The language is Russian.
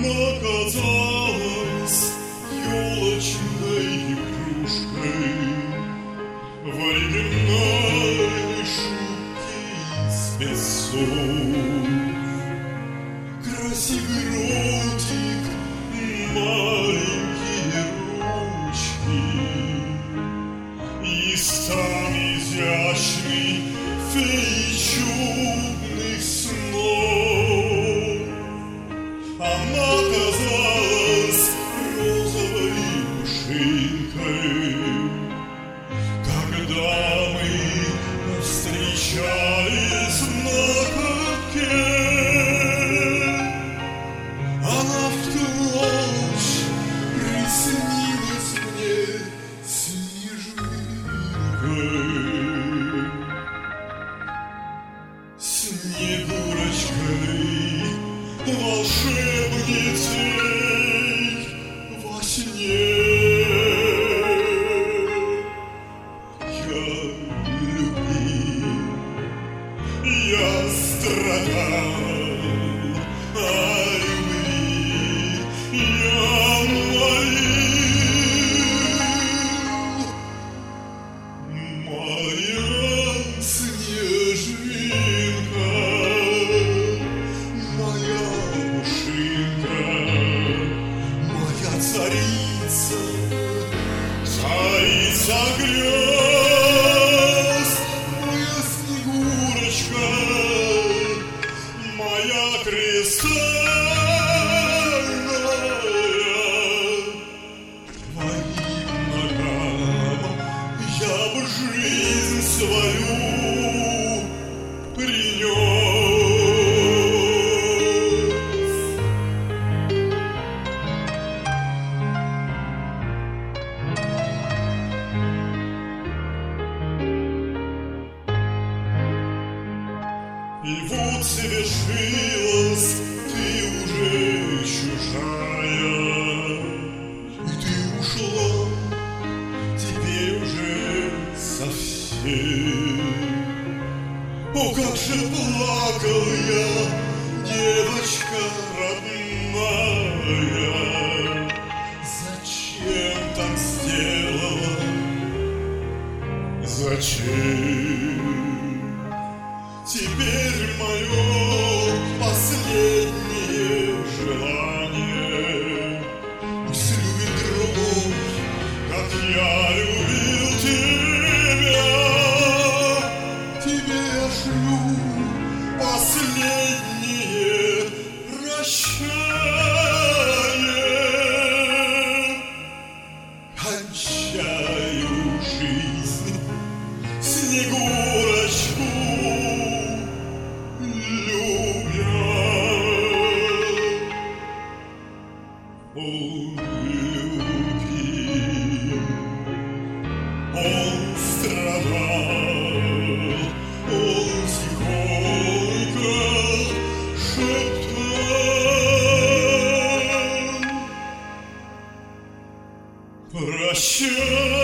казалась елочной игрушкой в оригинальной шубке из песцов. Красивый ротик, маленькие ручки и сам изящный феи чудных снов. Она казалась розовой мышинкой, когда мы встречались на катке. Она в ту ночь приснилась мне снежинкой, Снегурочкой, волшебницей во сне. Я любил, я страдал о любви, я молил. Моя снежинка, моя пушинка, моя царица, царица грез, моя Снегурочка, моя кристальная. Твоим ногам я бы жизнь свою принес. И вот совершилось, ты уже чужая, и ты ушла, теперь уже совсем. О, как же плакал я, девочка родная, зачем так сделала, зачем? Теперь мое последнее желание — пусть любит другой, как я любил тебя. Тебе я шлю последнее прощание. Кончаю жизнь, Снегурочку любя. Он любил, он страдал, он тихонько шептал: прощай.